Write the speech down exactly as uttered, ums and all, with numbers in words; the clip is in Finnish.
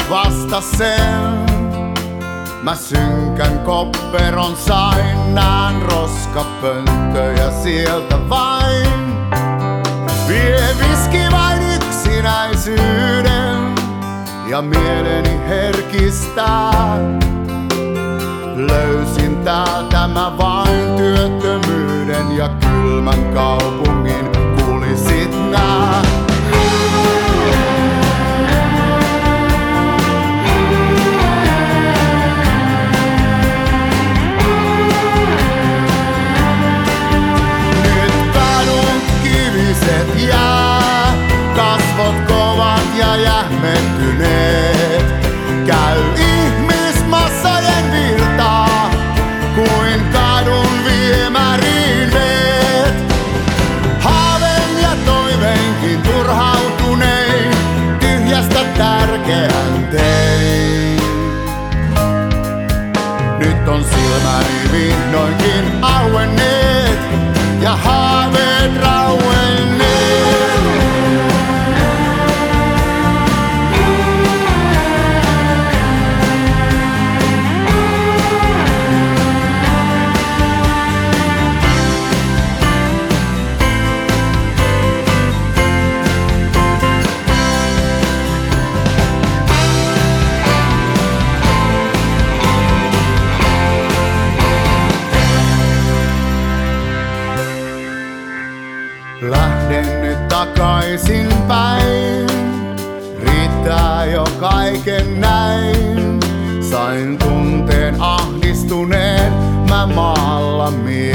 vasta sen. Mä synkän kopperon sain, nään roskapönttöjä sieltä vain. Vie viski vain yksinäisyyden ja mieleni herkistää. Löysin täältä mä vain työttömyyden ja kylmän kaupungin, kuulisit nää. Jää, kasvot kovat ja jähmettyneet. Käy ihmismassojen virtaa, kuin kadun viemäriin veet. Haaven ja toiveinkin turhautunein, tyhjästä tärkeän tein. Nyt on silmäni vihdoinkin auenneet ja haaveet rauenneet. Lähden nyt takaisin päin, riittää jo kaiken näin. Sain tunteen ahdistuneen, mä maalla mietin.